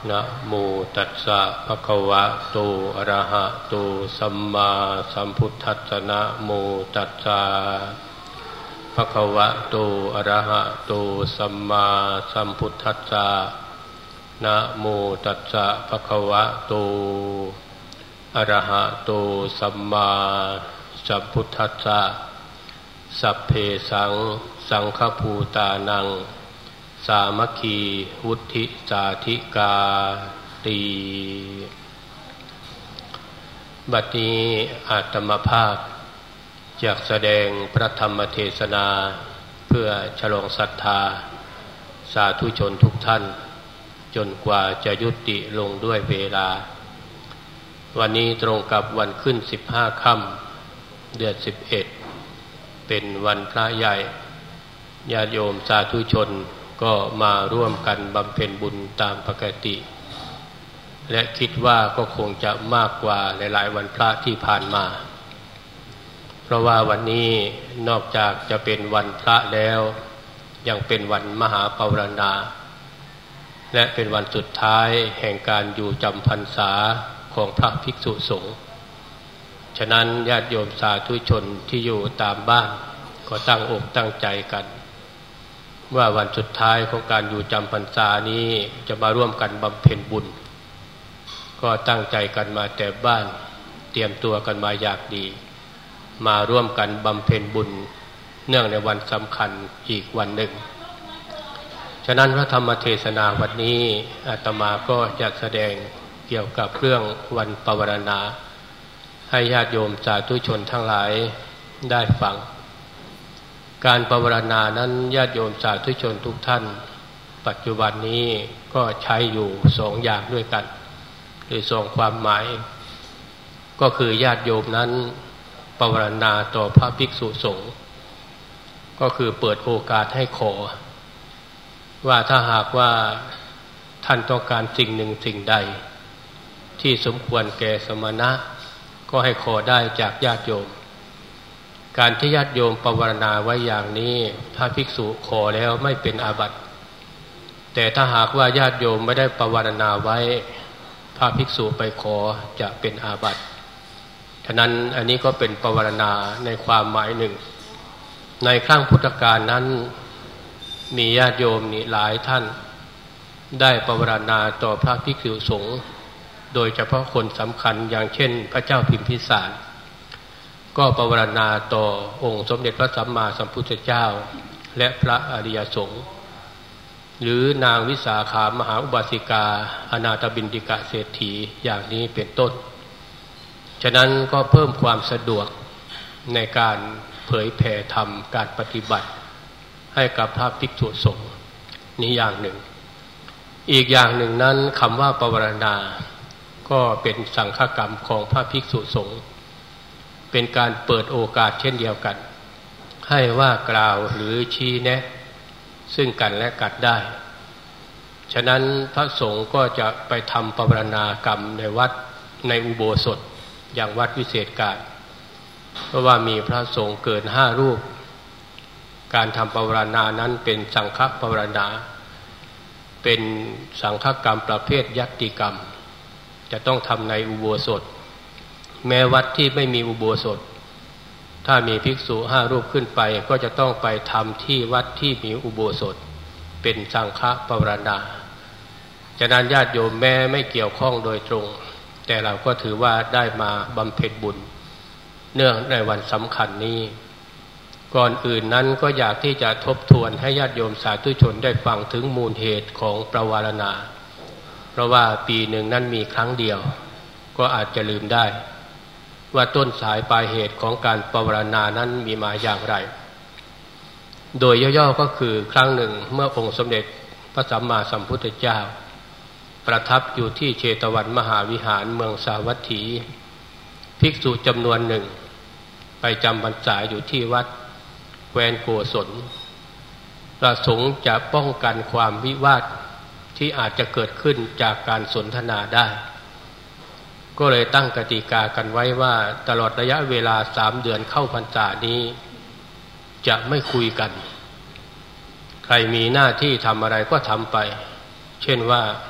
นะโมตัสสะภะคะวะโตอะระหะโตสัมมาสัมพุทธัสสะนะโมตัสสะภะคะวะโตอะระหะโตสัมมาสัมพุทธัสสะนะโมตัสสะภะคะวะโตอะระหะโตสัมมาสัมพุทธัสสะสัพเพสังฆภูตานังสามัคคีวุฒิสาธิกาตีบัดนี้อาตมาภาพอยากแสดงพระธรรมเทศนาเพื่อฉลองศรัทธาสาธุชนทุกท่านจนกว่าจะยุติลงด้วยเวลาวันนี้ตรงกับวันขึ้น15 ค่ำเดือน11เป็นวันพระใหญ่ญาติโยมสาธุชนก็มาร่วมกันบำเพ็ญบุญตามปกติและคิดว่าก็คงจะมากกว่าหลายๆวันพระที่ผ่านมาเพราะว่าวันนี้นอกจากจะเป็นวันพระแล้วยังเป็นวันมหาปวารณาและเป็นวันสุดท้ายแห่งการอยู่จำพรรษาของพระภิกษุสงฆ์ฉะนั้นญาติโยมสาธุชนที่อยู่ตามบ้านก็ตั้งอกตั้งใจกันว่าวันสุดท้ายของการอยู่จำพรรษานี้จะมาร่วมกันบำเพ็ญบุญก็ตั้งใจกันมาแต่บ้านเตรียมตัวกันมาอย่างดีมาร่วมกันบำเพ็ญบุญเนื่องในวันสำคัญอีกวันหนึ่งฉะนั้นพระธรรมเทศนาวันนี้อาตมาก็จะแสดงเกี่ยวกับเรื่องวันปวารณาให้ญาติโยมสาธุชนทั้งหลายได้ฟังการปวารณานั้นญาติโยมสาธุชนทุกท่านปัจจุบันนี้ก็ใช้อยู่2 อย่างด้วยกันหรือ2 ความหมายก็คือญาติโยมนั้นปวารณาต่อพระภิกษุสงฆ์ก็คือเปิดโอกาสให้ขอว่าถ้าหากว่าท่านต้องการสิ่งหนึ่งสิ่งใดที่สมควรแก่สมณะก็ให้ขอได้จากญาติโยมการที่ญาติโยมปวารณาไว้อย่างนี้ถ้าภิกษุขอแล้วไม่เป็นอาบัติแต่ถ้าหากว่าญาติโยมไม่ได้ปวารณาไว้พระภิกษุไปขอจะเป็นอาบัติฉะนั้นอันนี้ก็เป็นปวารณาในความหมายหนึ่งในครั้งพุทธกาลนั้นมีญาติโยมนี่หลายท่านได้ปวารณาต่อพระภิกษุสงฆ์โดยเฉพาะคนสำคัญอย่างเช่นพระเจ้าพิมพิสารก็ปวารณาต่อองค์สมเด็จพระสัมมาสัมพุทธเจ้าและพระอริยสงฆ์หรือนางวิสาขามหาอุบาสิกาอนาถบิณฑิกะเศรษฐีอย่างนี้เป็นต้นฉะนั้นก็เพิ่มความสะดวกในการเผยแผ่ธรรมการปฏิบัติให้กับพระภิกษุสงฆ์นี้อย่างหนึ่งอีกอย่างหนึ่งนั้นคำว่าปวารณาก็เป็นสังฆกรรมของพระภิกษุสงฆ์เป็นการเปิดโอกาสเช่นเดียวกันให้ว่ากล่าวหรือชี้แนะซึ่งกันและกันได้ฉะนั้นพระสงฆ์ก็จะไปทำปวารณากรรมในวัดในอุโบสถอย่างวัดวิเศษการเพราะว่ามีพระสงฆ์เกิน5 รูปการทำปวารณานั้นเป็นสังฆปวารณาเป็นสังฆกรรมประเภทยัตติกรรมจะต้องทำในอุโบสถแม้วัดที่ไม่มีอุโบสถถ้ามีภิกษุ5 รูปขึ้นไปก็จะต้องไปทำที่วัดที่มีอุโบสถเป็นสังฆปวารณาฉะนั้นญาติโยมแม้ไม่เกี่ยวข้องโดยตรงแต่เราก็ถือว่าได้มาบำเพ็ญบุญเนื่องในวันสำคัญนี้ก่อนอื่นนั้นก็อยากที่จะทบทวนให้ญาติโยมสาธุชนได้ฟังถึงมูลเหตุของปวารณาเพราะว่าปีหนึ่งนั้นมีครั้งเดียวก็อาจจะลืมได้ว่าต้นสายปลายเหตุของการปวารณานั้นมีมาอย่างไรโดยย่อๆก็คือครั้งหนึ่งเมื่อองค์สมเด็จพระสัมมาสัมพุทธเจ้าประทับอยู่ที่เชตวันมหาวิหารเมืองสาวัตถีภิกษุจำนวนหนึ่งไปจำพรรษาอยู่ที่วัดแคว้นโกศลประสงค์จะป้องกันความวิวาทที่อาจจะเกิดขึ้นจากการสนทนาได้ก็เลยตั้งกติกากันไว้ว่าตลอดระยะเวลา3 เดือนเข้าพรรษานี้จะไม่คุยกันใครมีหน้าที่ทำอะไรก็ทำไปเช่นว่า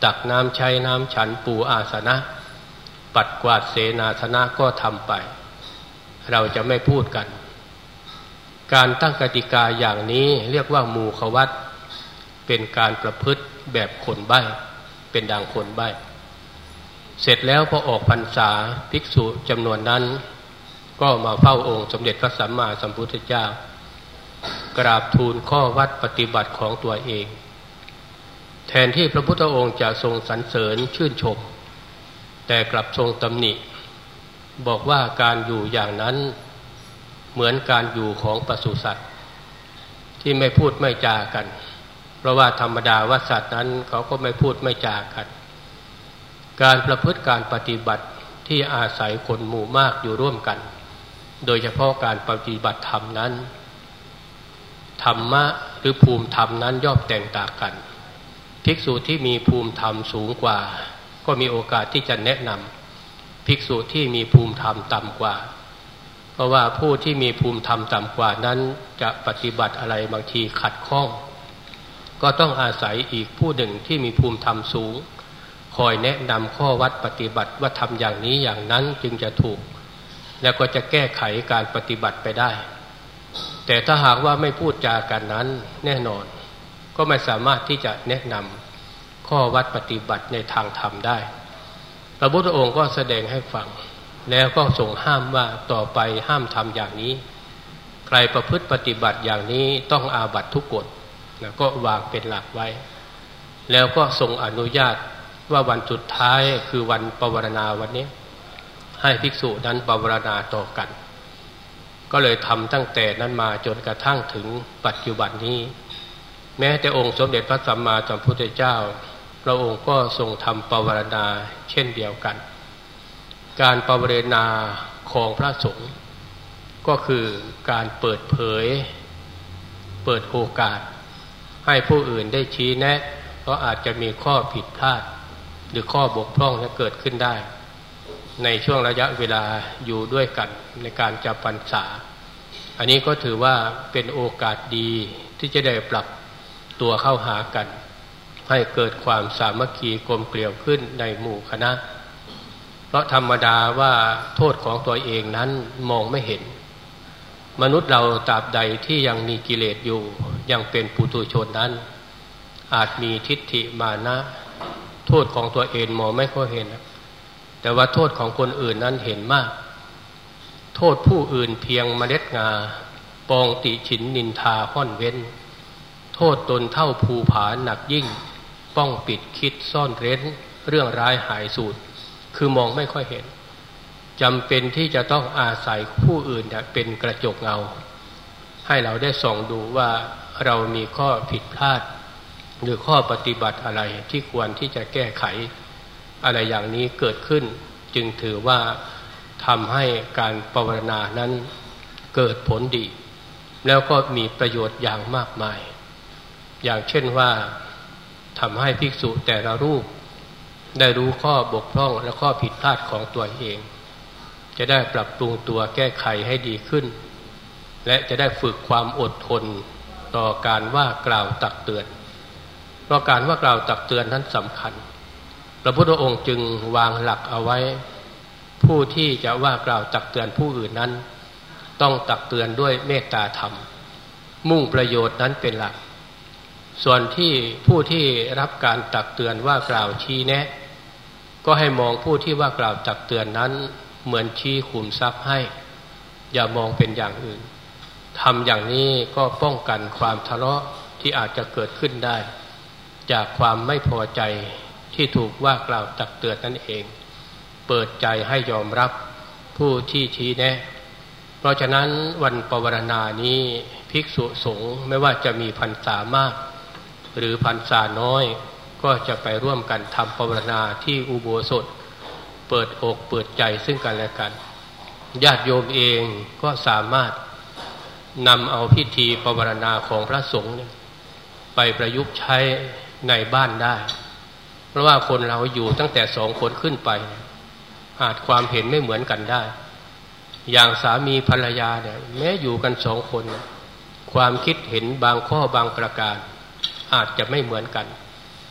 ตักน้ำใช้น้ำฉันปูอาสนะปัดกวาดเสนาสนะก็ทำไปเราจะไม่พูดกันการตั้งกติกาอย่างนี้เรียกว่ามูขวัตเป็นการประพฤติแบบคนใบ้เป็นดังคนใบ้เสร็จแล้วพอออกพรรษาภิกษุจำนวนนั้นก็มาเฝ้าองค์สมเด็จพระสัมมาสัมพุทธเจ้ากราบทูลข้อวัดปฏิบัติของตัวเองแทนที่พระพุทธองค์จะทรงสรรเสริญชื่นชมแต่กลับทรงตำหนิบอกว่าการอยู่อย่างนั้นเหมือนการอยู่ของปศุสัตว์ที่ไม่พูดไม่จากันเพราะว่าธรรมดาว่าสัตว์นั้นเขาก็ไม่พูดไม่จากันการประพฤติการปฏิบัติที่อาศัยคนหมู่มากอยู่ร่วมกันโดยเฉพาะการปฏิบัติธรรมนั้นธรรมะหรือภูมิธรรมนั้นย่อมแตกต่างกันภิกษุที่มีภูมิธรรมสูงกว่าก็มีโอกาสที่จะแนะนำภิกษุที่มีภูมิธรรมต่ำกว่าเพราะว่าผู้ที่มีภูมิธรรมต่ำกว่านั้นจะปฏิบัติอะไรบางทีขัดข้องก็ต้องอาศัยอีกผู้หนึ่งที่มีภูมิธรรมสูงคอยแนะนำข้อวัดปฏิบัติว่าทำอย่างนี้อย่างนั้นจึงจะถูกแล้วก็จะแก้ไขการปฏิบัติไปได้แต่ถ้าหากว่าไม่พูดจากันนั้นแน่นอนก็ไม่สามารถที่จะแนะนำข้อวัดปฏิบัติในทางธรรมได้พระพุทธองค์ก็แสดงให้ฟังแล้วก็ทรงห้ามว่าต่อไปห้ามทำอย่างนี้ใครประพฤติปฏิบัติอย่างนี้ต้องอาบัติทุกกฎนะก็วางเป็นหลักไว้แล้วก็ทรงอนุญาตว่าวันสุดท้ายคือวันปวารณาวันนี้ให้ภิกษุนั้นปวารณาต่อกันก็เลยทำตั้งแต่นั้นมาจนกระทั่งถึงปัจจุบันนี้แม้แต่องค์สมเด็จพระสัมมาสัมพุทธเจ้าพระองค์ก็ทรงทำปวารณาเช่นเดียวกันการปวารณาของพระสงฆ์ก็คือการเปิดเผยเปิดโอกาสให้ผู้อื่นได้ชี้แนะเพราะอาจจะมีข้อผิดพลาดหรือข้อบกพร่องที่เกิดขึ้นได้ในช่วงระยะเวลาอยู่ด้วยกันในการจำพรรษาอันนี้ก็ถือว่าเป็นโอกาสดีที่จะได้ปรับตัวเข้าหากันให้เกิดความสามัคคีกลมเกลียวขึ้นในหมู่คณะเพราะธรรมดาว่าโทษของตัวเองนั้นมองไม่เห็นมนุษย์เราตราบใดที่ยังมีกิเลสอยู่ยังเป็นปุถุชนนั้นอาจมีทิฏฐิมานะโทษของตัวเองมองไม่ค่อยเห็นแต่ว่าโทษของคนอื่นนั้นเห็นมากโทษผู้อื่นเพียงเมล็ดงาปองติฉินนินทาห้อนเว้นโทษตนเท่าภูผาหนักยิ่งป้องปิดคิดซ่อนเร้นเรื่องร้ายหายสูตรคือมองไม่ค่อยเห็นจำเป็นที่จะต้องอาศัยผู้อื่นเป็นกระจกเงาให้เราได้ส่องดูว่าเรามีข้อผิดพลาดหรือข้อปฏิบัติอะไรที่ควรที่จะแก้ไขอะไรอย่างนี้เกิดขึ้นจึงถือว่าทำให้การภาวนานั้นเกิดผลดีแล้วก็มีประโยชน์อย่างมากมายอย่างเช่นว่าทำให้ภิกษุแต่ละรูปได้รู้ข้อบกพร่องและข้อผิดพลาดของตัวเองจะได้ปรับปรุงตัวแก้ไขให้ดีขึ้นและจะได้ฝึกความอดทนต่อการว่ากล่าวตักเตือนเพราะการว่ากล่าวตักเตือนนั้นสำคัญพระพุทธองค์จึงวางหลักเอาไว้ผู้ที่จะว่ากล่าวตักเตือนผู้อื่นนั้นต้องตักเตือนด้วยเมตตาธรรมมุ่งประโยชน์นั้นเป็นหลักส่วนที่ผู้ที่รับการตักเตือนว่ากล่าวชี้แนะก็ให้มองผู้ที่ว่ากล่าวตักเตือนนั้นเหมือนชี้ขุมทรัพย์ให้อย่ามองเป็นอย่างอื่นทำอย่างนี้ก็ป้องกันความทะเลาะที่อาจจะเกิดขึ้นได้จากความไม่พอใจที่ถูกว่ากล่าวตักเตือนนั่นเองเปิดใจให้ยอมรับผู้ที่ชี้แนะเพราะฉะนั้นวันปวารณานี้ภิกษุสงฆ์ไม่ว่าจะมีพรรษามากหรือพรรษาน้อยก็จะไปร่วมกันทำปวารณาที่อุโบสถเปิดอกเปิดใจซึ่งกันและกันญาติโยมเองก็สามารถนำเอาพิธีปวารณาของพระสงฆ์ไปประยุกต์ใช้ในบ้านได้เพราะว่าคนเราอยู่ตั้งแต่2 คนขึ้นไปอาจความเห็นไม่เหมือนกันได้อย่างสามีภรรยาเนี่ยแม้อยู่กัน2 คนความคิดเห็นบางข้อบางประการอาจจะไม่เหมือนกัน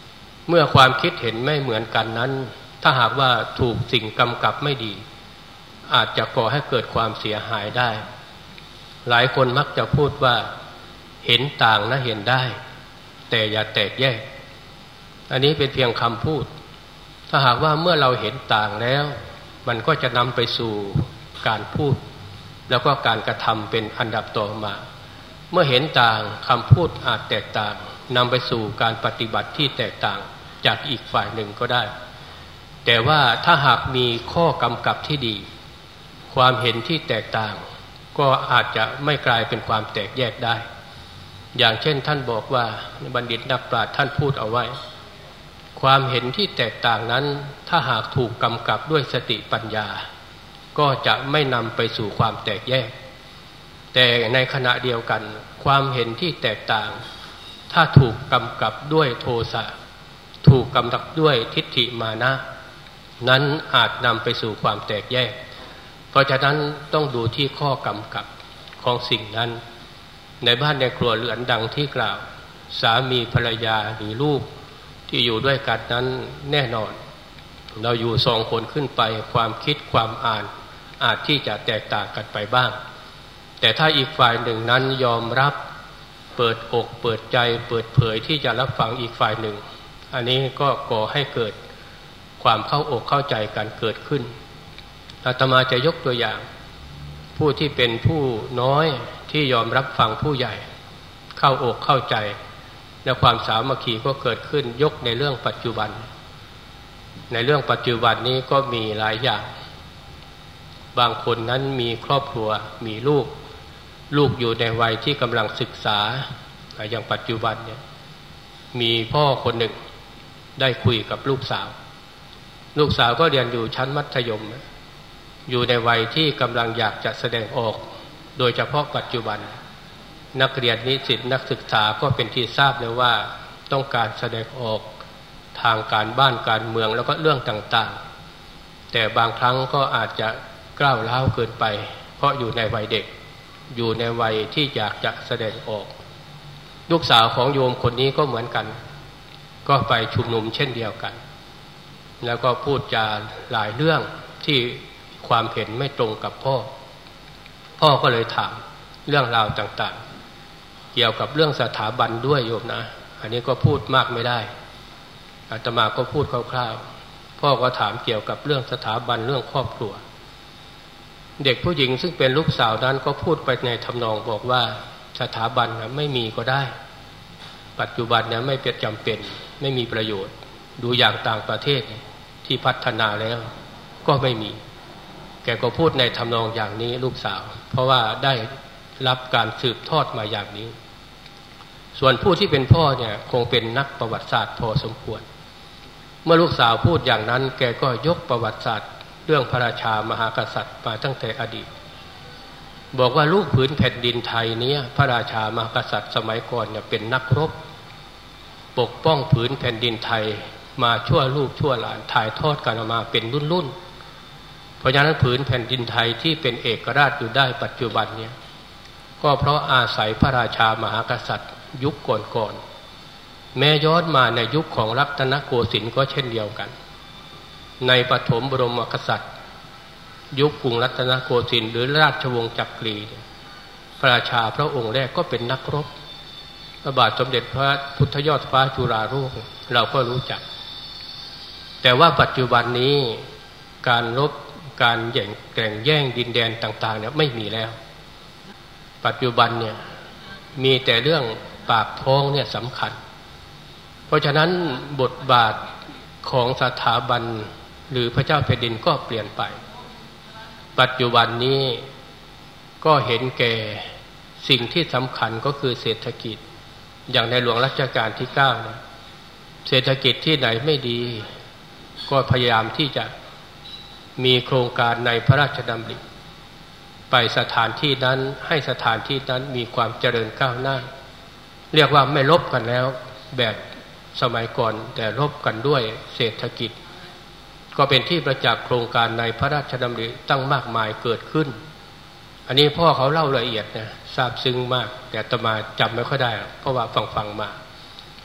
เมื่อความคิดเห็นไม่เหมือนกันนั้นถ้าหากว่าถูกสิ่งกำกับไม่ดีอาจจะก่อให้เกิดความเสียหายได้หลายคนมักจะพูดว่าเห็นต่างนะเห็นได้แต่อย่าแตกแยกอันนี้เป็นเพียงคำพูดถ้าหากว่าเมื่อเราเห็นต่างแล้วมันก็จะนำไปสู่การพูดแล้วก็การกระทำเป็นอันดับต่อมาเมื่อเห็นต่างคำพูดอาจแตกต่างนำไปสู่การปฏิบัติที่แตกต่างจากอีกฝ่ายหนึ่งก็ได้แต่ว่าถ้าหากมีข้อกำกับที่ดีความเห็นที่แตกต่างก็อาจจะไม่กลายเป็นความแตกแยกได้อย่างเช่นท่านบอกว่าบัณฑิตนักปราชญ์ท่านพูดเอาไว้ความเห็นที่แตกต่างนั้นถ้าหากถูกกำกับด้วยสติปัญญาก็จะไม่นำไปสู่ความแตกแยกแต่ในขณะเดียวกันความเห็นที่แตกต่างถ้าถูกกำกับด้วยโทสะถูกกำกับด้วยทิฏฐิมานะนั้นอาจนำไปสู่ความแตกแยกเพราะฉะนั้นต้องดูที่ข้อกำกับของสิ่งนั้นในบ้านในครัวเรือนดังที่กล่าวสามีภรรยาหรือลูกที่อยู่ด้วยกันนั้นแน่นอนเราอยู่สองคนขึ้นไปความคิดความอ่านอาจที่จะแตกต่างกันไปบ้างแต่ถ้าอีกฝ่ายหนึ่งนั้นยอมรับเปิดอกเปิดใจเปิดเผยที่จะรับฟังอีกฝ่ายหนึ่งอันนี้ก็ก่อให้เกิดความเข้าอกเข้าใจกันเกิดขึ้นอาตมาจะยกตัวอย่างผู้ที่เป็นผู้น้อยที่ยอมรับฟังผู้ใหญ่เข้าอกเข้าใจและความสามัคคีก็เกิดขึ้นยกในเรื่องปัจจุบันในเรื่องปัจจุบันนี้ก็มีหลายอย่างบางคนนั้นมีครอบครัวมีลูกอยู่ในวัยที่กำลังศึกษาอย่างปัจจุบันเนี่ยมีพ่อคนหนึ่งได้คุยกับลูกสาวก็เรียนอยู่ชั้นมัธยมอยู่ในวัยที่กำลังอยากจะแสดงออกโดยเฉพาะปัจจุบันนักเรียนนิสิตนักศึกษาก็เป็นที่ทราบเลยว่าต้องการแสดงออกทางการบ้านการเมืองแล้วก็เรื่องต่างๆแต่บางครั้งก็อาจจะก้าวร้าวเกินไปเพราะอยู่ในวัยเด็กอยู่ในวัยที่อยากจะแสดงออกลูกสาวของโยมคนนี้ก็เหมือนกันก็ไปชุมนุมเช่นเดียวกันแล้วก็พูดจาหลายเรื่องที่ความเห็นไม่ตรงกับพ่อก็เลยถามเรื่องราวต่างๆเกี่ยวกับเรื่องสถาบันด้วยโยมนะอันนี้ก็พูดมากไม่ได้อาตมาก็พูดคร่าวๆพ่อก็ถามเกี่ยวกับเรื่องสถาบันเรื่องครอบครัวเด็กผู้หญิงซึ่งเป็นลูกสาวนั้นก็พูดไปในทำนองบอกว่าสถาบันนะไม่มีก็ได้ปัจจุบันเนี่ยไม่เป็นจำเป็นไม่มีประโยชน์ดูอย่างต่างประเทศที่พัฒนาแล้วก็ไม่มีแกก็พูดในทำนองอย่างนี้ลูกสาวเพราะว่าได้รับการสืบทอดมาอย่างนี้ส่วนผู้ที่เป็นพ่อเนี่ยคงเป็นนักประวัติศาสตร์พอสมควรเมื่อลูกสาวพูดอย่างนั้นแกก็ยกประวัติศาสตร์เรื่องพระราชามหากษัตริย์มาตั้งแต่อดีตบอกว่าลูกผืนแผ่นดินไทยนี้พระราชามหากษัตริย์สมัยก่อนเนี่ยเป็นนักรบปกป้องผืนแผ่นดินไทยมาชั่วลูกชั่วหลานถ่ายทอดกันมาเป็นรุ่นเพราะฉะนั้นผืนแผ่นดินไทยที่เป็นเอกราชอยู่ได้ปัจจุบันเนี่ยก็เพราะอาศัยพระราชามหากษัตริย์ยุคก่อนแม้ย้อนมาในยุคของรัตนโกสินทร์ก็เช่นเดียวกันในปฐมบรมกษัตริย์ยุคกรุงรัตนโกสินทร์หรือราชวงศ์จักรีพระราชาพระองค์แรกก็เป็นนักรบพระบาทสมเด็จพระพุทธยอดฟ้าจุฬาโลกเราก็รู้จักแต่ว่าปัจจุบันนี้การรบการแข่งแย่งดินแดนต่างๆเนี่ยไม่มีแล้วปัจจุบันเนี่ยมีแต่เรื่องปากท้องเนี่ยสำคัญเพราะฉะนั้นบทบาทของสถาบันหรือพระเจ้าแผ่นดินก็เปลี่ยนไปปัจจุบันนี้ก็เห็นแก่สิ่งที่สำคัญก็คือเศรษฐกิจอย่างในหลวงรัชกาลที่9นะเศรษฐกิจที่ไหนไม่ดีก็พยายามที่จะมีโครงการในพระราชดำริไปสถานที่นั้นให้สถานที่นั้นมีความเจริญก้าวหน้าเรียกว่าไม่ลบกันแล้วแบบสมัยก่อนแต่ลบกันด้วยเศรษฐกิจก็เป็นที่ประจักษ์โครงการในพระราชดำริตั้งมากมายเกิดขึ้นอันนี้พ่อเขาเล่าละเอียดนะซาบซึ้งมากแต่อาตมาจำไม่ค่อยได้เพราะว่าฟังมาแ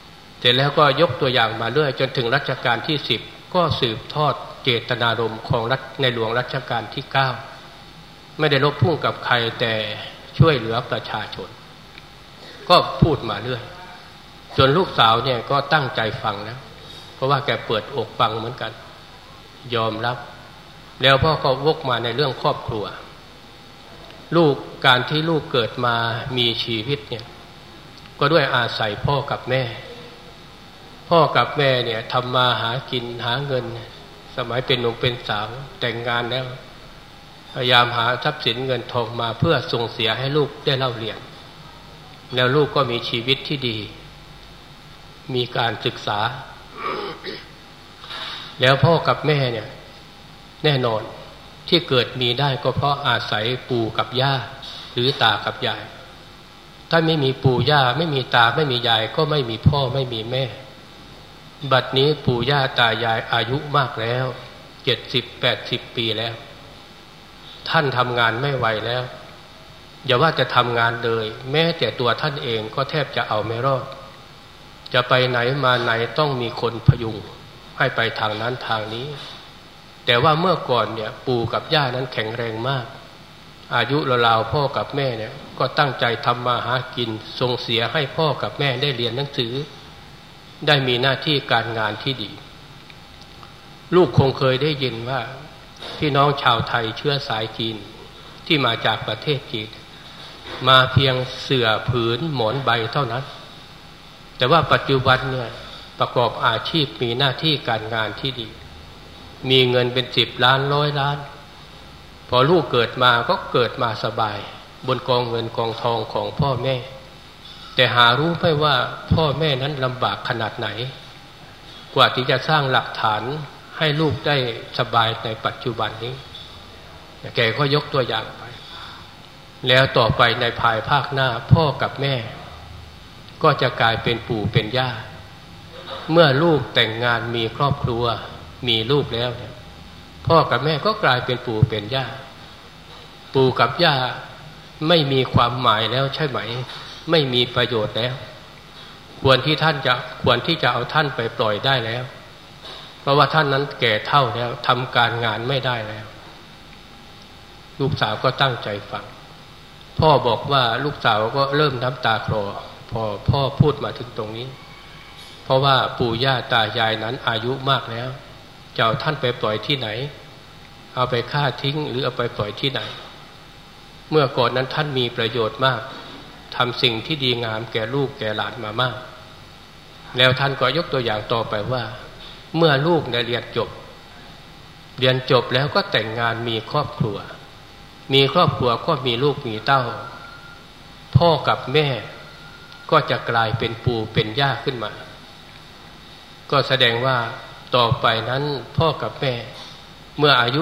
แต่แล้วก็ยกตัวอย่างมาเรื่อยจนถึงรัชกาลที่10ก็สืบทอดเจตนารมณ์ของในหลวงรัชกาลที่9ไม่ได้ลบพุ่งกับใครแต่ช่วยเหลือประชาชนก็พูดมาเรื่อยจนลูกสาวเนี่ยก็ตั้งใจฟังนะเพราะว่าแกเปิดอกฟังเหมือนกันยอมรับแล้วพ่อก็วกมาในเรื่องครอบครัวลูกการที่ลูกเกิดมามีชีวิตเนี่ยก็ด้วยอาศัยพ่อกับแม่พ่อกับแม่เนี่ยทำมาหากินหาเงินสมัยเป็นหนุ่มเป็นสาวแต่งงานแล้วพยายามหาทรัพย์สินเงินทองมาเพื่อส่งเสียให้ลูกได้เล่าเรียนแล้วลูกก็มีชีวิตที่ดีมีการศึกษาแล้วพ่อกับแม่เนี่ยแน่นอนที่เกิดมีได้ก็เพราะอาศัยปู่กับย่าหรือตากับยายถ้าไม่มีปู่ย่าไม่มีตาไม่มียายก็ไม่มีพ่อไม่มีแม่บัดนี้ปู่ย่าตายายอายุมากแล้ว70-80 ปีแล้วท่านทำงานไม่ไหวแล้วอย่าว่าจะทำงานเลยแม้แต่ตัวท่านเองก็แทบจะเอาไม่รอดจะไปไหนมาไหนต้องมีคนพยุงให้ไปทางนั้นทางนี้แต่ว่าเมื่อก่อนเนี่ยปู่กับย่านั้นแข็งแรงมากอายุราวๆพ่อกับแม่เนี่ยก็ตั้งใจทำมาหากินส่งเสียให้พ่อกับแม่ได้เรียนหนังสือได้มีหน้าที่การงานที่ดีลูกคงเคยได้ยินว่าพี่น้องชาวไทยเชื้อสายจีนที่มาจากประเทศจีนมาเพียงเสื่อผืนหมอนใบเท่านั้นแต่ว่าปัจจุบันเนี่ยประกอบอาชีพมีหน้าที่การงานที่ดีมีเงินเป็น10 ล้าน100 ล้านพอลูกเกิดมาก็เกิดมาสบายบนกองเงินกองทองของพ่อแม่แต่หารู้ไหมว่าพ่อแม่นั้นลำบากขนาดไหนกว่าที่จะสร้างหลักฐานให้ลูกได้สบายในปัจจุบันนี้แกก็ยกตัวอย่างไปแล้วต่อไปในภายภาคหน้าพ่อกับแม่ก็จะกลายเป็นปู่เป็นย่าเมื่อลูกแต่งงานมีครอบครัวมีลูกแล้วเนี่ยพ่อกับแม่ก็กลายเป็นปู่เป็นย่าปู่กับย่าไม่มีความหมายแล้วใช่ไหมไม่มีประโยชน์แล้วควรที่จะเอาท่านไปปล่อยได้แล้วเพราะว่าท่านนั้นแก่เฒ่าแล้วทำการงานไม่ได้แล้วลูกสาวก็ตั้งใจฟังพ่อบอกว่าลูกสาวก็เริ่มน้ำตาคลอพอพ่อพูดมาถึงตรงนี้เพราะว่าปู่ย่าตายายนั้นอายุมากแล้วจะเอาท่านไปปล่อยที่ไหนเอาไปฆ่าทิ้งหรือเอาไปปล่อยที่ไหนเมื่อก่อนนั้นท่านมีประโยชน์มากทำสิ่งที่ดีงามแก่ลูกแก่หลานมามากแล้วท่านก็ยกตัวอย่างต่อไปว่าเมื่อลูกได้เรียนจบแล้วก็แต่งงานมีครอบครัวก็มีลูกมีเต้าพ่อกับแม่ก็จะกลายเป็นปู่เป็นย่าขึ้นมาก็แสดงว่าต่อไปนั้นพ่อกับแม่เมื่ออายุ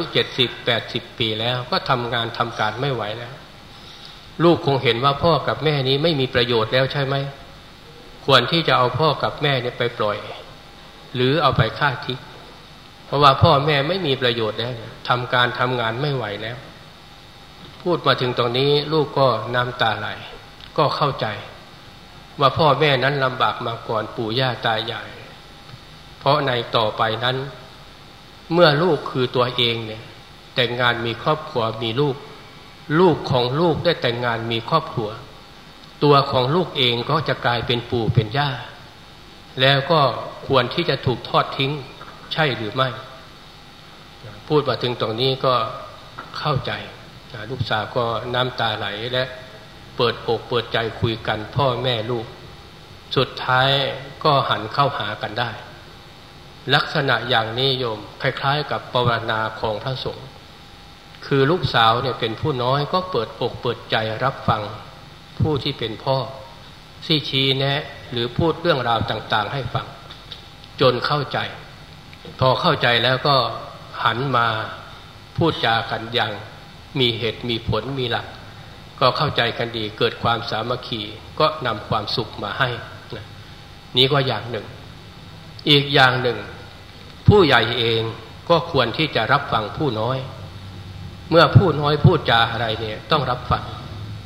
70-80 ปีแล้วก็ทำงานทำการไม่ไหวแล้วลูกคงเห็นว่าพ่อกับแม่นี้ไม่มีประโยชน์แล้วใช่ไหมควรที่จะเอาพ่อกับแม่เนี่ยไปปล่อยหรือเอาไปฆ่าทิ้งเพราะว่าพ่อแม่ไม่มีประโยชน์แล้วทำงานไม่ไหวแล้วพูดมาถึงตรงนี้ลูกก็น้ำตาไหลก็เข้าใจว่าพ่อแม่นั้นลำบากมาก่อนปู่ย่าตายายเพราะในต่อไปนั้นเมื่อลูกคือตัวเองเนี่ยแต่งงานมีครอบครัวมีลูกของลูกได้แต่งงานมีครอบครัวตัวของลูกเองก็จะกลายเป็นปู่เป็นย่าแล้วก็ควรที่จะถูกทอดทิ้งใช่หรือไม่พูดมาถึงตรงนี้ก็เข้าใจลูกสาวก็น้ำตาไหลและเปิดอกเปิดใจคุยกันพ่อแม่ลูกสุดท้ายก็หันเข้าหากันได้ลักษณะอย่างนี้โยมคล้ายๆกับปวารณาของพระสงฆ์คือลูกสาวเนี่ยเป็นผู้น้อยก็เปิดอกเปิดใจรับฟังผู้ที่เป็นพ่อชี้แนะหรือพูดเรื่องราวต่างๆให้ฟังจนเข้าใจพอเข้าใจแล้วก็หันมาพูดจากันอย่างมีเหตุมีผลมีหลักก็เข้าใจกันดีเกิดความสามัคคีก็นำความสุขมาให้นี่ก็อย่างหนึ่งอีกอย่างหนึ่งผู้ใหญ่เองก็ควรที่จะรับฟังผู้น้อยเมื่อผู้น้อยพูดจาอะไรเนี่ยต้องรับฟัง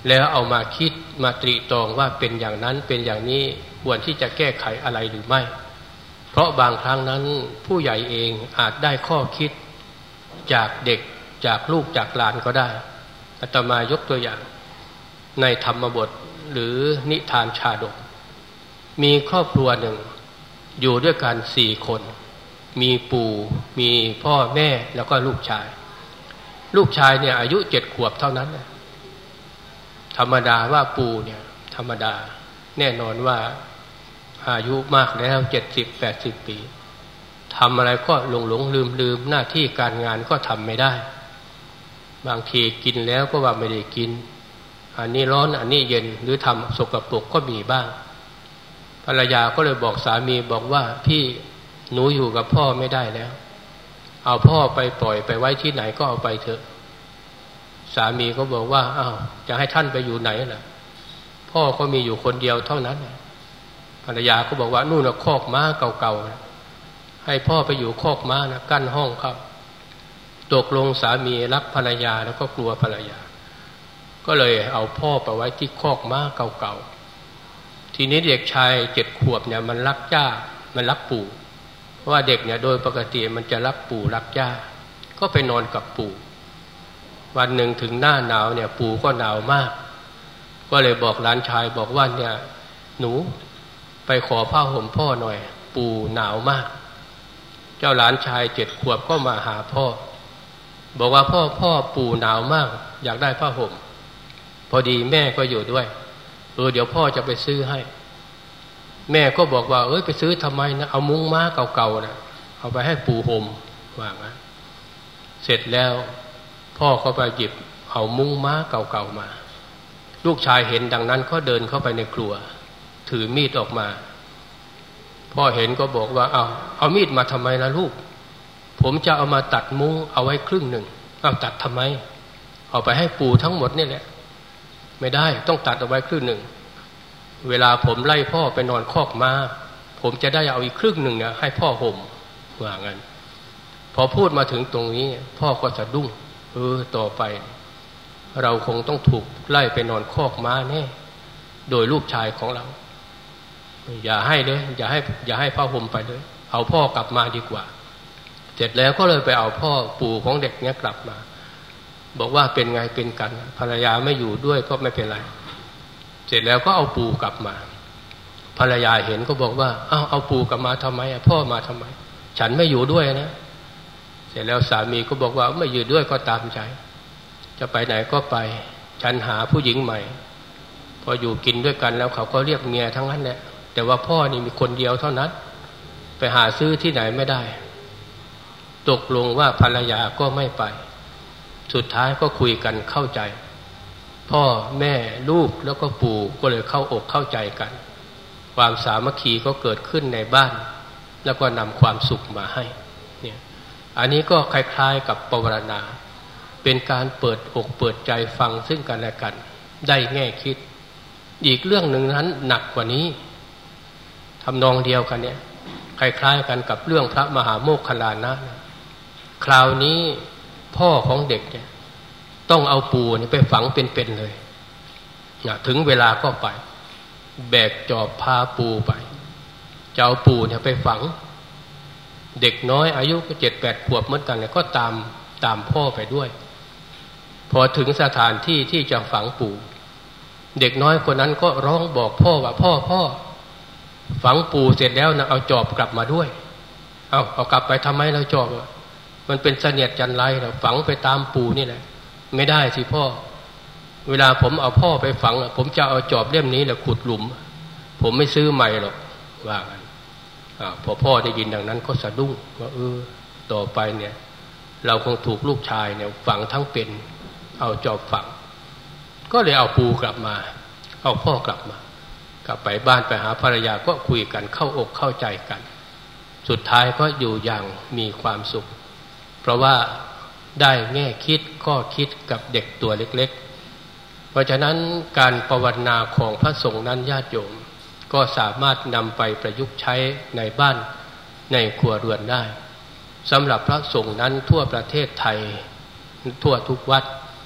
แล้วเอามาคิดมาตรีตรองว่าเป็นอย่างนั้นเป็นอย่างนี้ควรที่จะแก้ไขอะไรหรือไม่เพราะบางครั้งนั้นผู้ใหญ่เองอาจได้ข้อคิดจากเด็กจากลูกจากหลานก็ได้อาตมายกตัวอย่างในธรรมบทหรือนิทานชาดกมีครอบครัวหนึ่งอยู่ด้วยกัน4 คนมีปู่มีพ่อแม่แล้วก็ลูกชายเนี่ยอายุ7 ขวบเท่านั้นธรรมดาว่าปู่เนี่ยธรรมดาแน่นอนว่าอายุมากแล้ว70-80 ปีทำอะไรก็หลงลืมหน้าที่การงานก็ทำไม่ได้บางทีกินแล้วก็ว่าไม่ได้กินอันนี้ร้อนอันนี้เย็นหรือทำสกปรกก็มีบ้างภรรยาก็เลยบอกสามีบอกว่าพี่หนูอยู่กับพ่อไม่ได้แล้วเอาพ่อไปปล่อยไปไว้ที่ไหนก็เอาไปเถอะสามีก็บอกว่าอ้าวจะให้ท่านไปอยู่ไหนล่ะพ่อก็มีอยู่คนเดียวเท่านั้นภรรยาก็บอกว่านู่นน่ะคอกม้าเก่าๆนะให้พ่อไปอยู่คอกม้านะกั้นห้องครับตกลงสามีรักภรรยาแล้วก็กลัวภรรยาก็เลยเอาพ่อไปไว้ที่คอกม้าเก่าๆทีนี้เด็กชาย7 ขวบเนี่ยมันรักย่ามันรักปู่เพราะว่าเด็กเนี่ยโดยปกติมันจะรักปู่รักย่าก็ไปนอนกับปู่วันหนึ่งถึงหน้าหนาวเนี่ยปู่ก็หนาวมากก็เลยบอกหลานชายบอกว่าเนี่ยหนูไปขอผ้าห่มพ่อหน่อยปู่หนาวมากเจ้าหลานชาย7 ขวบก็มาหาพ่อบอกว่าพ่อปู่หนาวมากอยากได้ผ้าห่มพอดีแม่ก็อยู่ด้วยเดี๋ยวพ่อจะไปซื้อให้แม่ก็บอกว่าไปซื้อทำไมนะเอามุ้งม้าเก่าๆนะเอาไปให้ปู่ห่มว่างั้นเสร็จแล้วพ่อก็ไปหยิบเอามุ้งม้าเก่าๆมาลูกชายเห็นดังนั้นก็เดินเข้าไปในครัวถือมีดออกมาพ่อเห็นก็บอกว่าเอามีดมาทำไมล่ะลูกผมจะเอามาตัดมุ้งเอาไว้ครึ่งหนึ่งเอาตัดทำไมเอาไปให้ปู่ทั้งหมดนี่แหละไม่ได้ต้องตัดเอาไว้ครึ่งหนึ่งเวลาผมไล่พ่อไปนอนคอกม้าผมจะได้เอาอีกครึ่งหนึ่งเนี่ยให้พ่อห่มว่างั้นพอพูดมาถึงตรงนี้พ่อก็สะดุ้งต่อไปเราคงต้องถูกไล่ไปนอนคอกม้าแน่โดยลูกชายของเราอย่าให้เลยอย่าให้พ่อห่มไปเลยเอาพ่อกลับมาดีกว่าเสร็จแล้วก็เลยไปเอาพ่อปู่ของเด็กเนี้ยกลับมาบอกว่าเป็นไงเป็นกันภรรยาไม่อยู่ด้วยก็ไม่เป็นไรเสร็จแล้วก็เอาปู่กลับมาภรรยาเห็นก็บอกว่าเอาปู่กลับมาทำไมพ่อมาทำไมฉันไม่อยู่ด้วยนะเสร็จแล้วสามีก็บอกว่าไม่อยู่ด้วยก็ตามใจจะไปไหนก็ไปฉันหาผู้หญิงใหม่พออยู่กินด้วยกันแล้วเขาก็เรียกเมียทั้งนั้นแหละแต่ว่าพ่อนี่มีคนเดียวเท่านั้นไปหาซื้อที่ไหนไม่ได้ตกลงว่าภรรยาก็ไม่ไปสุดท้ายก็คุยกันเข้าใจพ่อแม่ลูกแล้วก็ปู่ก็เลยเข้าอกเข้าใจกันความสามัคคีก็เกิดขึ้นในบ้านแล้วก็นำความสุขมาให้เนี่ยอันนี้ก็คล้ายๆกับปวารณาเป็นการเปิดอกเปิดใจฟังซึ่งกันและกันได้แง่คิดอีกเรื่องหนึ่งนั้นหนักกว่านี้ทำนองเดียวกันเนี่ยคล้ายๆกันกับเรื่องพระมหาโมคคัลลานะคราวนี้พ่อของเด็กเนี่ยต้องเอาปู่นี่ไปฝังเป็นๆเลยถึงเวลาก็ไปแบกจอบพาปู่ไปจะเอาปู่เนี่ยไปฝังเด็กน้อยอายุก็7-8 ขวบเหมือนกันเนี่ยก็ตามพ่อไปด้วยพอถึงสถานที่ที่จะฝังปู่เด็กน้อยคนนั้นก็ร้องบอกพ่อว่าพ่อฝังปู่เสร็จแล้วนะเอาจอบกลับมาด้วยเอากลับไปทำไมเราจอบมันเป็นเสนียดจันไรเราฝังไปตามปู่นี่แหละไม่ได้สิพ่อเวลาผมเอาพ่อไปฝังผมจะเอาจอบเล่มนี้แหละขุดหลุมผมไม่ซื้อใหม่หรอกว่ากันพอพ่อได้ยินดังนั้นก็สะดุ้งว่าต่อไปเนี่ยเราคงถูกลูกชายเนี่ยฝังทั้งเป็นเอาจอบฝังก็เลยเอาปู่กลับมาเอาพ่อกลับไปบ้านไปหาภรรยาก็คุยกันเข้าอกเข้าใจกันสุดท้ายก็อยู่อย่างมีความสุขเพราะว่าได้แง่คิดข้อคิดกับเด็กตัวเล็กๆเพราะฉะนั้นการภาวนาของพระสงฆ์นั้นญาติโยมก็สามารถนำไปประยุกต์ใช้ในบ้านในครัวเรือนได้สำหรับพระสงฆ์นั้นทั่วประเทศไทยทั่วทุกวัด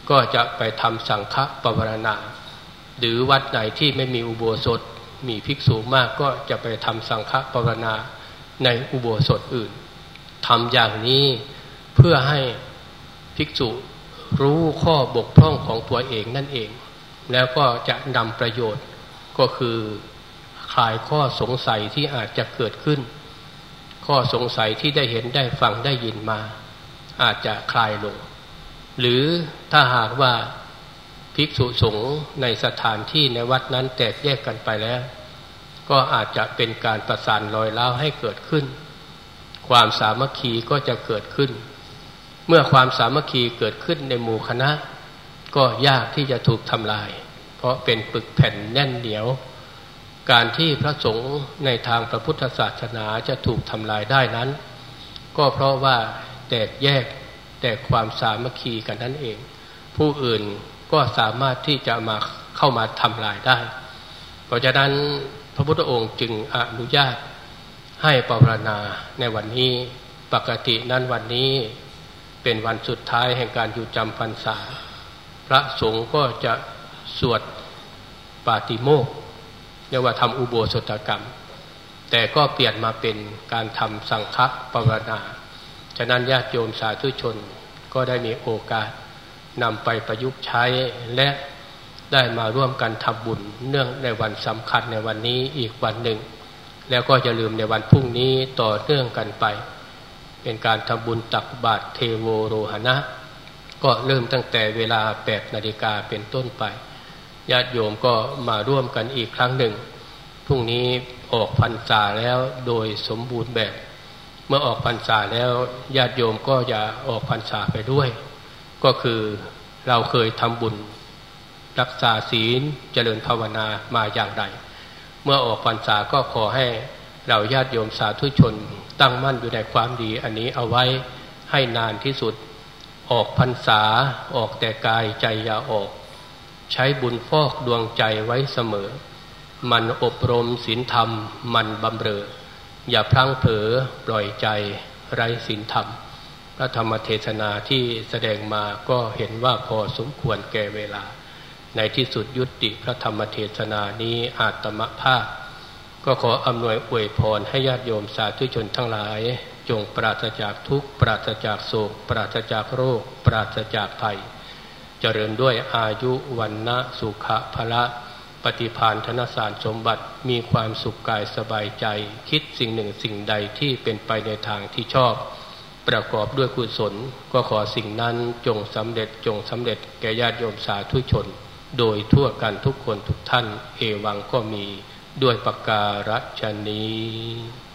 ก็จะไปทำสังฆปวารณาหรือวัดไหนที่ไม่มีอุโบสถมีภิกษุมากก็จะไปทำสังฆปวารณาในอุโบสถอื่นทำอย่างนี้เพื่อให้ภิกษุรู้ข้อบกพร่องของตัวเองนั่นเองแล้วก็จะนำประโยชน์ก็คือคลายข้อสงสัยที่อาจจะเกิดขึ้นข้อสงสัยที่ได้เห็นได้ฟังได้ยินมาอาจจะคลายลงหรือถ้าหากว่าภิกษุสงฆ์ในสถานที่ในวัดนั้นแตกแยกกันไปแล้วก็อาจจะเป็นการประสานรอยร้าวให้เกิดขึ้นความสามัคคีก็จะเกิดขึ้นเมื่อความสามัคคีเกิดขึ้นในหมู่คณะก็ยากที่จะถูกทำลายเพราะเป็นปึกแผ่นแน่นเหนียวการที่พระสงฆ์ในทางพระพุทธศาสนาจะถูกทำลายได้นั้นก็เพราะว่าแตกแยกแต่ความสามัคคีกันนั่นเองผู้อื่นก็สามารถที่จะมาเข้ามาทำลายได้เพราะฉะนั้นพระพุทธองค์จึงอนุญาตให้ปวารณาในวันนี้ปกตินั้นวันนี้เป็นวันสุดท้ายแห่งการอยู่จำพรรษาพระสงฆ์ก็จะสวดปาติโมกข์เรียกว่าทำอุโบสถกรรมแต่ก็เปลี่ยนมาเป็นการทำสังฆปวารณาฉะนั้นญาติโยมสาธุชนก็ได้มีโอกาสนำไปประยุกต์ใช้และได้มาร่วมกันทำบุญเนื่องในวันสำคัญในวันนี้อีกวันหนึ่งแล้วก็อย่าลืมในวันพรุ่งนี้ต่อเนื่องกันไปเป็นการทำบุญตักบาตรเทโวโรหณะก็เริ่มตั้งแต่เวลา 8 นาฬิกาเป็นต้นไปญาติโยมก็มาร่วมกันอีกครั้งหนึ่งพรุ่งนี้ออกพรรษาแล้วโดยสมบูรณ์แบบเมื่อออกพรรษาแล้วญาติโยมก็อย่าออกพรรษาไปด้วยก็คือเราเคยทำบุญรักษาศีลเจริญภาวนามาอย่างไรเมื่อออกพรรษาก็ขอให้เราญาติโยมสาธุชนตั้งมั่นอยู่ในความดีอันนี้เอาไว้ให้นานที่สุดออกพรรษาออกแต่กายใจอย่าออกใช้บุญฟอกดวงใจไว้เสมอมันอบรมศีลธรรมมันบำเรออย่าพลั้งเผลอปล่อยใจไร้ศีลธรรมพระธรรมเทศนาที่แสดงมาก็เห็นว่าพอสมควรแก่เวลาในที่สุดยุติพระธรรมเทศนานี้อาตมภาพก็ขออำนวยอวยพรให้ญาติโยมสาธุชนทั้งหลายจงปราศจากทุกข์ปราศจากโศกปราศจากโรคปราศจากภัยเจริญด้วยอายุวันนะสุขะพละปฏิภาณธนสารสมบัติมีความสุขกายสบายใจคิดสิ่งหนึ่งสิ่งใดที่เป็นไปในทางที่ชอบประกอบด้วยกุศลก็ขอสิ่งนั้นจงสำเร็จแก่ญาติโยมสาธุชนโดยทั่วกันทุกคนทุกท่านเอวังก็มีด้วยประการฉะนี้